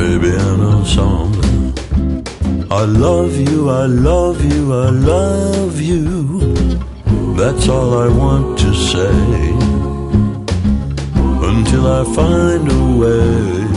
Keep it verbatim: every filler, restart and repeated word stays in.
Baby, and a song. I love you, I love you, I love you. That's all I want to say, until I find a way